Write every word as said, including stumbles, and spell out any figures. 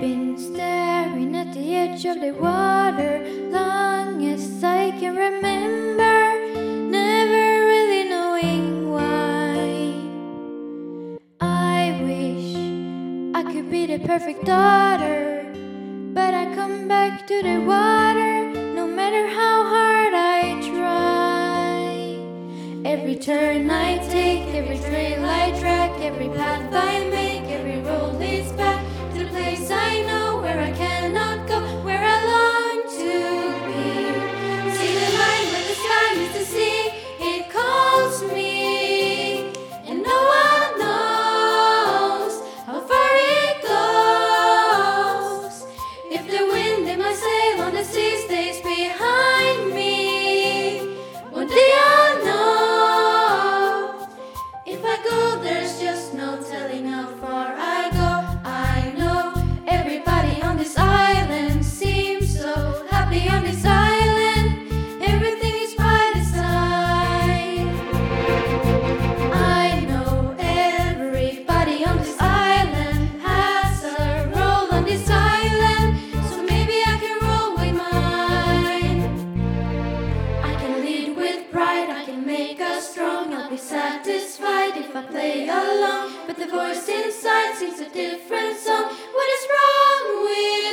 been staring at the edge of the water long as I can remember, never really knowing why. I wish I could be the perfect daughter, but I come back to the water no matter how hard I try. Every turn I take, every trail I track, every path I make, every road leads back to the place I know, where I cannot go, where I long to be. See the line where the sky meets the sea, it calls me, and no one knows how far it goes. If the wind in my sail on the sea stays behind me, one day I'll know. If I go, there's just no telling how far I go. I know everybody on this island seems so happy on this island. Everything is by design. I know everybody on this island has a role on this island, so maybe I can roll with mine. I can lead with pride, I can make us strong. I'll be satisfied if I play along, but the voice inside sings a different song. What is wrong with